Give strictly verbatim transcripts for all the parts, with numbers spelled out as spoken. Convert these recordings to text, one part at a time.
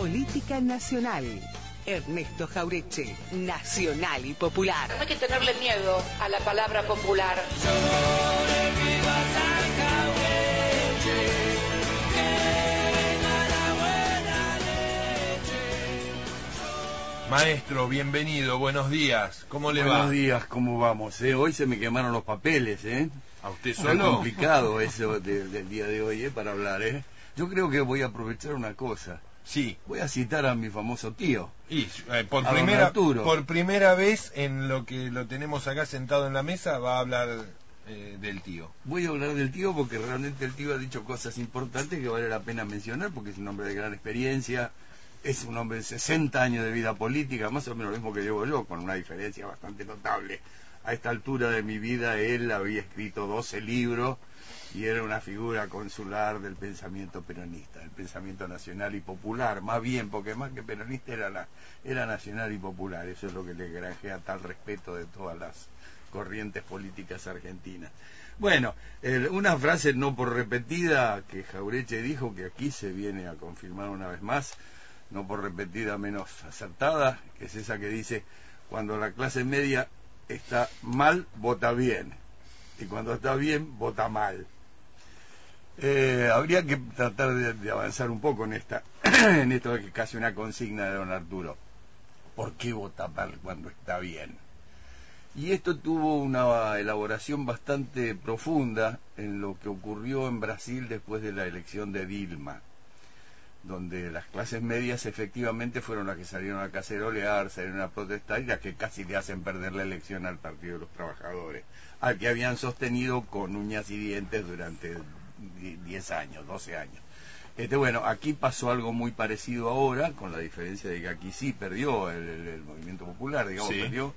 Política nacional. Ernesto Jaureche, nacional y popular. No hay que tenerle miedo a la palabra popular. Maestro, bienvenido, buenos días. ¿Cómo le va? Buenos días, ¿cómo vamos? Eh? Hoy se me quemaron los papeles, ¿eh? ¿A usted Es solo? complicado eso de, del día de hoy, ¿eh? Para hablar, ¿eh? Yo creo que voy a aprovechar una cosa. Sí. Voy a citar a mi famoso tío. Y eh, por a don primera Arturo. por primera vez en lo que lo tenemos acá sentado en la mesa va a hablar eh, del tío. Voy a hablar del tío porque realmente el tío ha dicho cosas importantes que vale la pena mencionar porque es un hombre de gran experiencia, es un hombre de sesenta años de vida política, más o menos lo mismo que llevo yo, con una diferencia bastante notable. A esta altura de mi vida él había escrito doce libros y era una figura consular del pensamiento peronista, del pensamiento nacional y popular, más bien, porque más que peronista era, la, era nacional y popular, eso es lo que le granjea tal respeto de todas las corrientes políticas argentinas. Bueno, eh, una frase no por repetida que Jaureche dijo, que aquí se viene a confirmar una vez más, no por repetida menos acertada, que es esa que dice, cuando la clase media está mal, vota bien, y cuando está bien, vota mal. Eh, habría que tratar de, de avanzar un poco en esta en esto que es casi una consigna de don Arturo. ¿Por qué vota mal cuando está bien? Y esto tuvo una elaboración bastante profunda en lo que ocurrió en Brasil después de la elección de Dilma, donde las clases medias efectivamente fueron las que salieron a cacerolear, salieron a protestar y las que casi le hacen perder la elección al Partido de los Trabajadores, al que habían sostenido con uñas y dientes durante diez años, doce años. Este, bueno, aquí pasó algo muy parecido ahora, con la diferencia de que aquí sí perdió el, el, el movimiento popular, digamos, sí. perdió,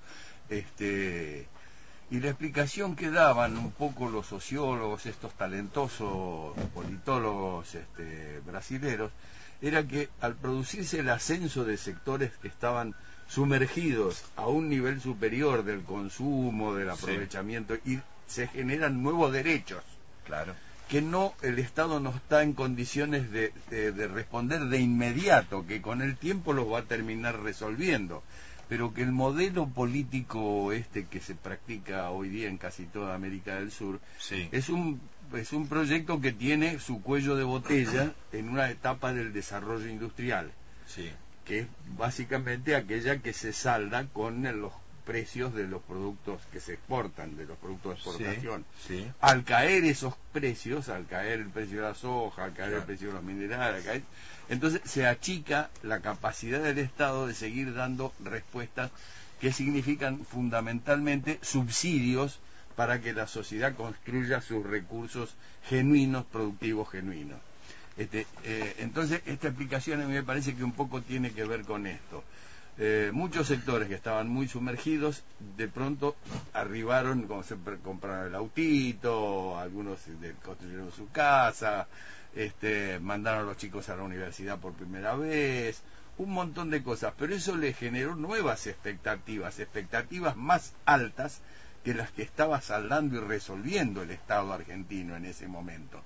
este, y la explicación que daban un poco los sociólogos, estos talentosos politólogos este, brasileros, era que al producirse el ascenso de sectores que estaban sumergidos a un nivel superior del consumo, del aprovechamiento, sí. y se generan nuevos derechos. Claro. Que no, el Estado no está en condiciones de, de, de responder de inmediato, que con el tiempo los va a terminar resolviendo, pero que el modelo político este que se practica hoy día en casi toda América del Sur, sí. es un es un proyecto que tiene su cuello de botella en una etapa del desarrollo industrial, sí. que es básicamente aquella que se salda con los precios de los productos que se exportan, de los productos de exportación. Sí, sí. Al caer esos precios, al caer el precio de la soja, al caer claro. el precio de los minerales, al caer, entonces se achica la capacidad del Estado de seguir dando respuestas que significan fundamentalmente subsidios para que la sociedad construya sus recursos genuinos, productivos genuinos. Este, eh, entonces esta explicación a mí me parece que un poco tiene que ver con esto. Eh, muchos sectores que estaban muy sumergidos de pronto arribaron, como se compraron el autito, algunos de, construyeron su casa, este, mandaron a los chicos a la universidad por primera vez, un montón de cosas, pero eso le generó nuevas expectativas, expectativas más altas que las que estaba saldando y resolviendo el Estado argentino en ese momento.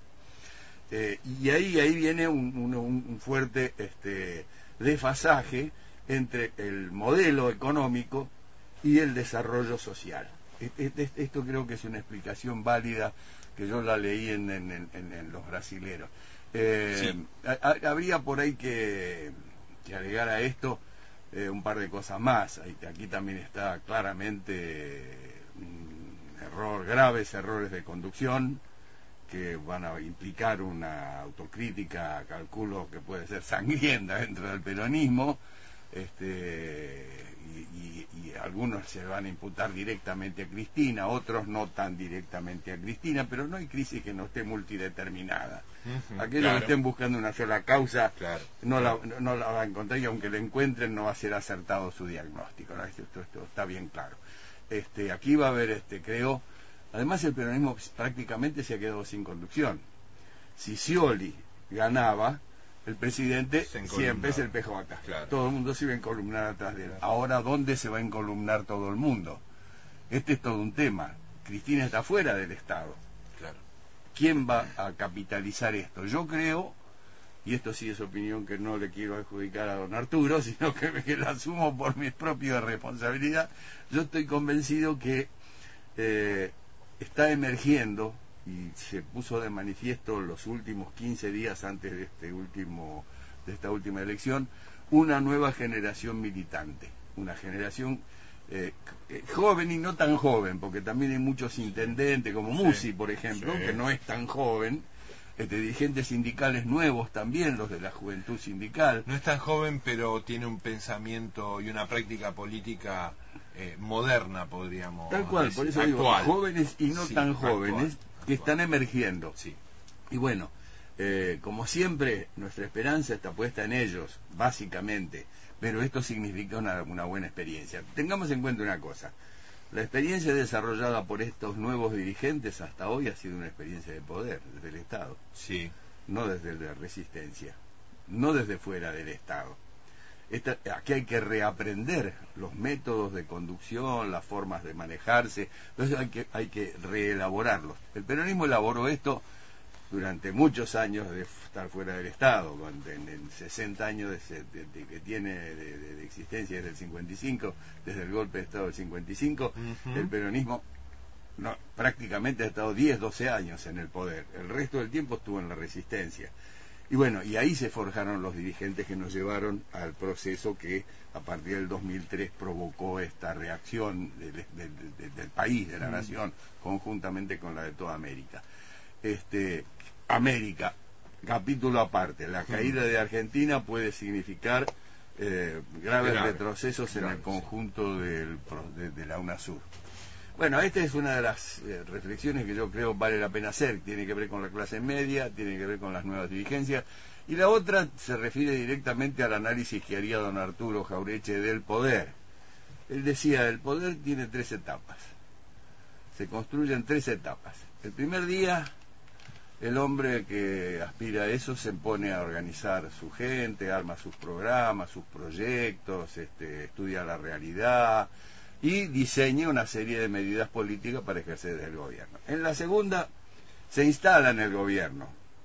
Eh, y ahí, ahí viene un, un, un fuerte este, desfasaje entre el modelo económico y el desarrollo social. Esto creo que es una explicación válida que yo la leí en, en, en, en los brasileros. Eh, sí. ha, habría por ahí que, que agregar a esto eh, un par de cosas más. Aquí también está claramente un error, graves errores de conducción que van a implicar una autocrítica, calculo que puede ser sangrienta dentro del peronismo. Este, y, y, y algunos se van a imputar directamente a Cristina, otros no tan directamente a Cristina, pero no hay crisis que no esté multideterminada. Uh-huh, Aquellos claro. que estén buscando una sola causa claro, no, claro. La, no la van a encontrar, y aunque la encuentren no va a ser acertado su diagnóstico, ¿no? esto, esto, esto está bien claro. Este, aquí va a haber, este, creo, además el peronismo prácticamente se ha quedado sin conducción. Si Scioli ganaba, el presidente siempre es el P J. Claro. Todo el mundo se iba a encolumnar atrás de él. Ahora, ¿dónde se va a encolumnar todo el mundo? Este es todo un tema. Cristina está fuera del Estado. Claro. ¿Quién va a capitalizar esto? Yo creo y esto sí es opinión que no le quiero adjudicar a don Arturo, sino que, que la asumo por mi propia responsabilidad, yo estoy convencido que eh, está emergiendo, y se puso de manifiesto los últimos quince días antes de este último de esta última elección, una nueva generación militante, una generación eh, joven y no tan joven, porque también hay muchos intendentes como sí, Musi, por ejemplo, sí, que no es tan joven, este, dirigentes sindicales nuevos también, los de la juventud sindical. No es tan joven, pero tiene un pensamiento y una práctica política eh, moderna, podríamos Tal cual, decir, por eso actual. digo, jóvenes y no sí, tan actual, jóvenes, actual. que están emergiendo. Sí. Y bueno, eh, como siempre, nuestra esperanza está puesta en ellos, básicamente, pero esto significa una, una buena experiencia. Tengamos en cuenta una cosa, la experiencia desarrollada por estos nuevos dirigentes hasta hoy ha sido una experiencia de poder, desde el Estado, sí, no desde la resistencia, no desde fuera del Estado. Esta, aquí hay que reaprender los métodos de conducción, las formas de manejarse, entonces hay que, hay que reelaborarlos. El peronismo elaboró esto durante muchos años de estar fuera del Estado, en, en sesenta años de, de, de, que tiene de, de, de existencia desde el cincuenta y cinco, desde el golpe de Estado del cincuenta y cinco, uh-huh. El peronismo no, prácticamente ha estado diez, doce años en el poder, el resto del tiempo estuvo en la resistencia. Y bueno, y ahí se forjaron los dirigentes que nos llevaron al proceso que a partir del dos mil tres provocó esta reacción del, del, del, del país, de la uh-huh. nación, conjuntamente con la de toda América. Este, América, capítulo aparte, la caída de Argentina puede significar eh, graves grave, retrocesos grave, en el conjunto sí. del, de, de la UNASUR. Bueno, esta es una de las eh, reflexiones que yo creo vale la pena hacer, tiene que ver con la clase media, tiene que ver con las nuevas dirigencias, y la otra se refiere directamente al análisis que haría don Arturo Jauretche del poder. Él decía, el poder tiene tres etapas, se construye en tres etapas. El primer día, el hombre que aspira a eso se pone a organizar su gente, arma sus programas, sus proyectos, este, estudia la realidad y diseña una serie de medidas políticas para ejercer el gobierno. En la segunda, se instala en el gobierno,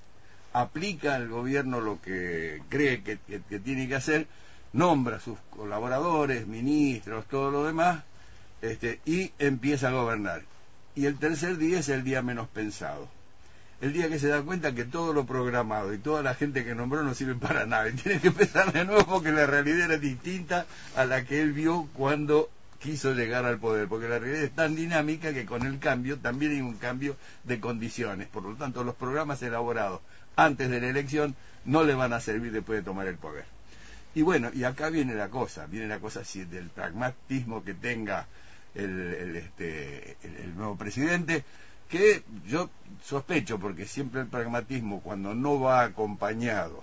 aplica al gobierno lo que cree que, que, que tiene que hacer, nombra a sus colaboradores, ministros, todo lo demás, este, y empieza a gobernar. Y el tercer día es el día menos pensado. El día que se da cuenta que todo lo programado y toda la gente que nombró no sirve para nada. Y tiene que empezar de nuevo porque la realidad era distinta a la que él vio cuando quiso llegar al poder. Porque la realidad es tan dinámica que con el cambio también hay un cambio de condiciones. Por lo tanto, los programas elaborados antes de la elección no le van a servir después de tomar el poder. Y bueno, y acá viene la cosa. Viene la cosa si del pragmatismo que tenga el, el, este, el, el nuevo presidente, que yo sospecho, porque siempre el pragmatismo, cuando no va acompañado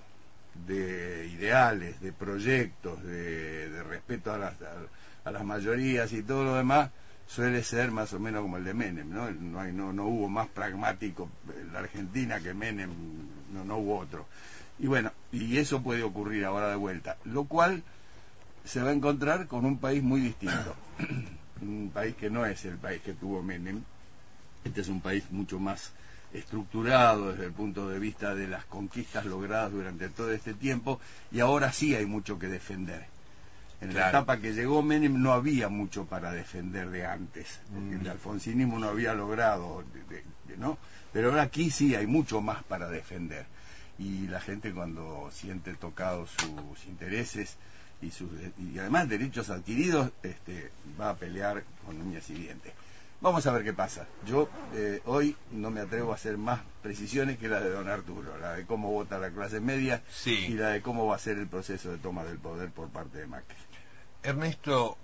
de ideales, de proyectos, de, de respeto a las, a, a las mayorías y todo lo demás, suele ser más o menos como el de Menem, ¿no? No, hay, no, no hubo más pragmático en la Argentina que Menem, no, no hubo otro. Y bueno, y eso puede ocurrir ahora de vuelta, lo cual se va a encontrar con un país muy distinto, un país que no es el país que tuvo Menem. Este es un país mucho más estructurado desde el punto de vista de las conquistas logradas durante todo este tiempo, y ahora sí hay mucho que defender. En claro. la etapa que llegó Menem no había mucho para defender de antes, porque mm. el alfonsinismo no había logrado, de, de, de, ¿no? Pero ahora aquí sí hay mucho más para defender, y la gente cuando siente tocados sus intereses y, sus, y además derechos adquiridos, este, va a pelear con uñas y dientes. Vamos a ver qué pasa. Yo eh, hoy no me atrevo a hacer más precisiones que la de don Arturo, la de cómo vota la clase media sí. y la de cómo va a ser el proceso de toma del poder por parte de Macri. Ernesto,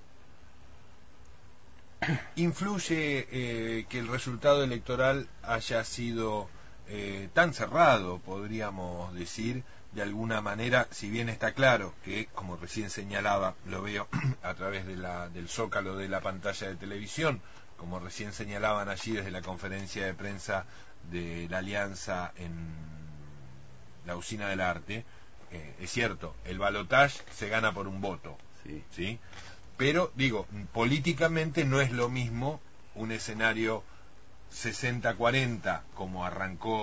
¿influye eh, que el resultado electoral haya sido eh, tan cerrado, podríamos decir, de alguna manera, si bien está claro que, como recién señalaba, lo veo a través de la, del zócalo de la pantalla de televisión, como recién señalaban allí desde la conferencia de prensa de la Alianza en la Usina del Arte, eh, es cierto, el balotaje se gana por un voto, sí. ¿sí? Pero, digo, políticamente no es lo mismo un escenario sesenta cuarenta, como arrancó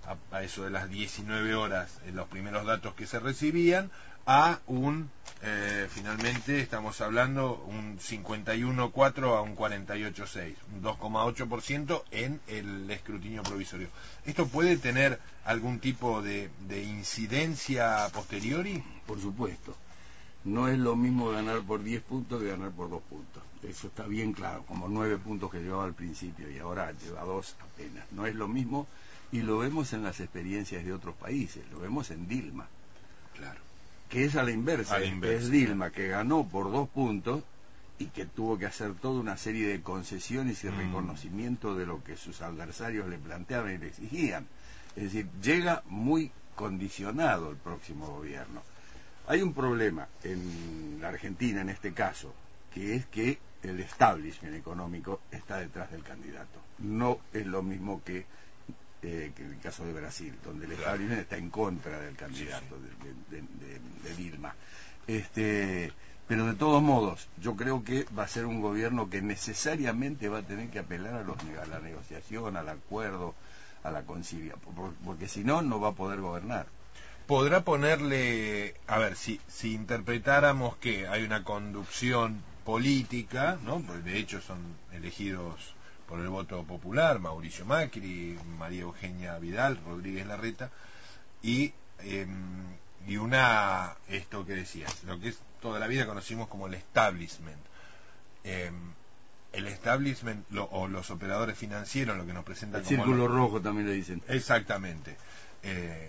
a, a eso de las diecinueve horas en los primeros datos que se recibían, a un, eh, finalmente estamos hablando, un cincuenta y uno coma cuatro a un cuarenta y ocho coma seis, un dos coma ocho por ciento en el escrutinio provisorio. ¿Esto puede tener algún tipo de, de incidencia a posteriori? Por supuesto. No es lo mismo ganar por diez puntos que ganar por dos puntos. Eso está bien claro, como nueve puntos que llevaba al principio y ahora lleva dos apenas. No es lo mismo y lo vemos en las experiencias de otros países, lo vemos en Dilma. Claro. Que es a la inversa, a la inversa es Dilma, que ganó por dos puntos y que tuvo que hacer toda una serie de concesiones y mm. reconocimiento de lo que sus adversarios le planteaban y le exigían. Es decir, llega muy condicionado el próximo gobierno. Hay un problema en la Argentina, en este caso, que es que el establishment económico está detrás del candidato. No es lo mismo que Eh, que en el caso de Brasil, donde el claro. establishment está en contra del candidato sí, sí. De, de, de, de Dilma. Este, pero de todos modos, yo creo que va a ser un gobierno que necesariamente va a tener que apelar a, los, a la negociación, al acuerdo, a la conciliación, porque si no, no va a poder gobernar. Podrá ponerle, a ver, si, si interpretáramos que hay una conducción política, ¿no? Pues de hecho son elegidos por el voto popular, Mauricio Macri, María Eugenia Vidal, Rodríguez Larreta, y, eh, y una, esto que decías, lo que es toda la vida conocimos como el establishment. Eh, el establishment, lo, o los operadores financieros, lo que nos presentan el como... círculo lo, rojo también le dicen. Exactamente. Eh,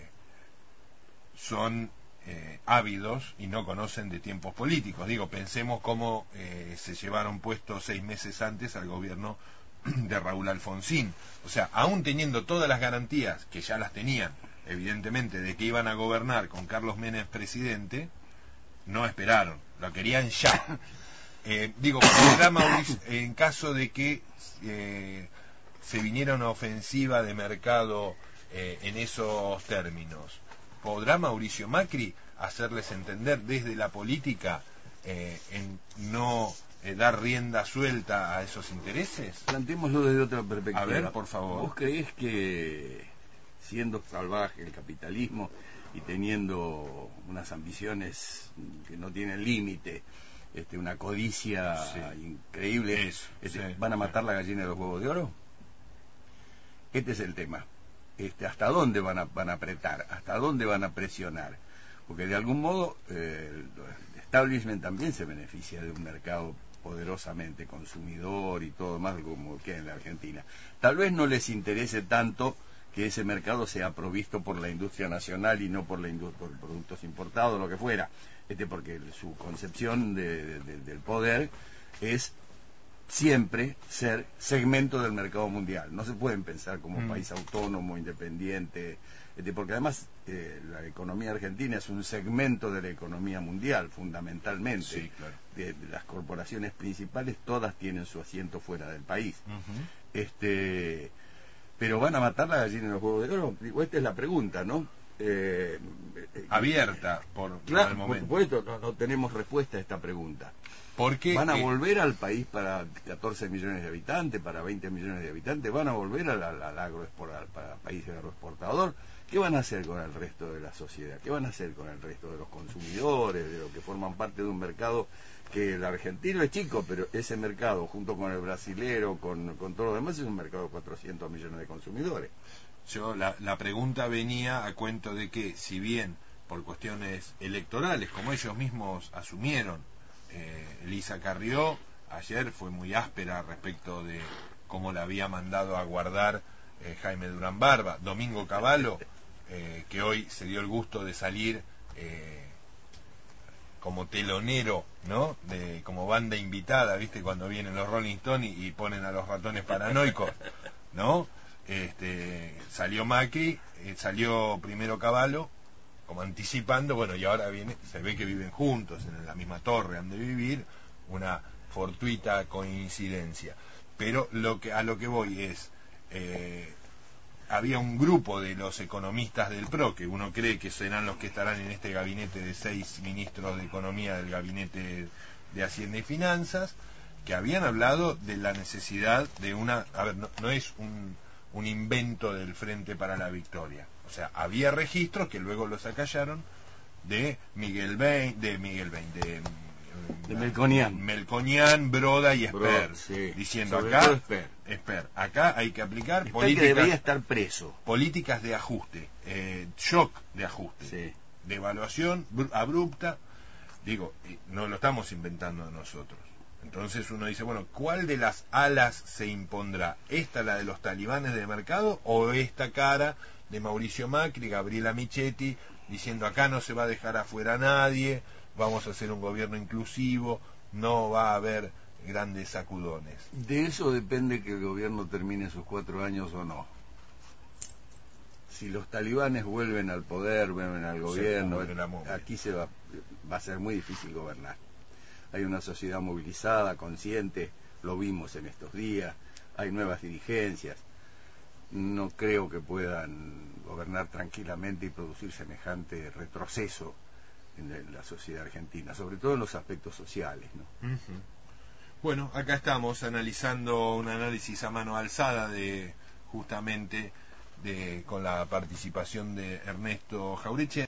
son eh, ávidos y no conocen de tiempos políticos. Digo, pensemos cómo eh, se llevaron puestos seis meses antes al gobierno de Raúl Alfonsín. O sea, aún teniendo todas las garantías, que ya las tenían, evidentemente, de que iban a gobernar con Carlos Menem presidente, no esperaron, lo querían ya. Eh, digo, ¿podrá Mauricio, en caso de que eh, se viniera una ofensiva de mercado eh, en esos términos, ¿podrá Mauricio Macri hacerles entender desde la política eh, en no... Eh, dar rienda suelta a esos intereses? Planteémoslo desde otra perspectiva. A ver, por favor. ¿Vos creés que, siendo salvaje el capitalismo y teniendo unas ambiciones que no tienen límite, este, una codicia sí. increíble, Eso, este, sí, ¿van a matar sí. la gallina de los huevos de oro? Este es el tema. Este, ¿hasta dónde van a, van a apretar? ¿Hasta dónde van a presionar? Porque de algún modo eh, el establishment también se beneficia de un mercado poderosamente consumidor y todo más como que en la Argentina. Tal vez no les interese tanto que ese mercado sea provisto por la industria nacional y no por la industria, por productos importados, lo que fuera, este porque su concepción de, de, de, del poder es siempre ser segmento del mercado mundial. No se pueden pensar como mm. país autónomo, independiente, este, porque además eh, la economía argentina es un segmento de la economía mundial, fundamentalmente. Sí, claro. de, de las corporaciones principales, todas tienen su asiento fuera del país. Uh-huh. Este, pero ¿van a matar la gallina en los huevos de oro? Digo, esta es la pregunta, ¿no? Eh, Abierta por, claro, por el momento. Por supuesto, no, no tenemos respuesta a esta pregunta. Porque ¿Van a eh, volver al país para catorce millones de habitantes, para veinte millones de habitantes? ¿Van a volver al, al, al agroexportador, para país agroexportador? ¿Qué van a hacer con el resto de la sociedad? ¿Qué van a hacer con el resto de los consumidores, de los que forman parte de un mercado que el argentino es chico, pero ese mercado, junto con el brasilero, con, con todo lo demás, es un mercado de cuatrocientos millones de consumidores? Yo, la, la pregunta venía a cuento de que, si bien por cuestiones electorales, como ellos mismos asumieron, eh, Elisa Carrió ayer fue muy áspera respecto de cómo la había mandado a guardar eh, Jaime Durán Barba, Domingo Cavallo, eh, que hoy se dio el gusto de salir eh, como telonero, ¿no? De, como banda invitada, ¿viste? Cuando vienen los Rolling Stones y, y ponen a los ratones paranoicos, ¿no? Este, salió Macri, eh, salió primero Cavallo, como anticipando, bueno, y ahora viene, se ve que viven juntos, en la misma torre han de vivir, una fortuita coincidencia. Pero lo que a lo que voy es, eh, había un grupo de los economistas del P R O, que uno cree que serán los que estarán en este gabinete de seis ministros de Economía del gabinete de Hacienda y Finanzas, que habían hablado de la necesidad de una, a ver, no, no es un, un invento del Frente para la Victoria. O sea, había registros que luego los acallaron de Miguel Bain, de Miguel Bain, de, de Melconian, Melconian, Broda y Esper, sí. diciendo Sobre acá, Esper. Esper, acá hay que aplicar Esper políticas, que debería estar preso, políticas de ajuste, eh, shock de ajuste, sí. devaluación abrupta. Digo, no lo estamos inventando nosotros. Entonces uno dice, bueno, ¿cuál de las alas se impondrá? ¿Esta, la de los talibanes de mercado, o esta cara de Mauricio Macri, Gabriela Michetti, diciendo acá no se va a dejar afuera a nadie, vamos a hacer un gobierno inclusivo, no va a haber grandes sacudones? De eso depende que el gobierno termine sus cuatro años o no. Si los talibanes vuelven al poder, vuelven al gobierno, aquí se va, va a ser muy difícil gobernar. Hay una sociedad movilizada, consciente, lo vimos en estos días, hay nuevas dirigencias. No creo que puedan gobernar tranquilamente y producir semejante retroceso en la sociedad argentina, sobre todo en los aspectos sociales, ¿no? Uh-huh. Bueno, acá estamos analizando un análisis a mano alzada de justamente de con la participación de Ernesto Jauretche.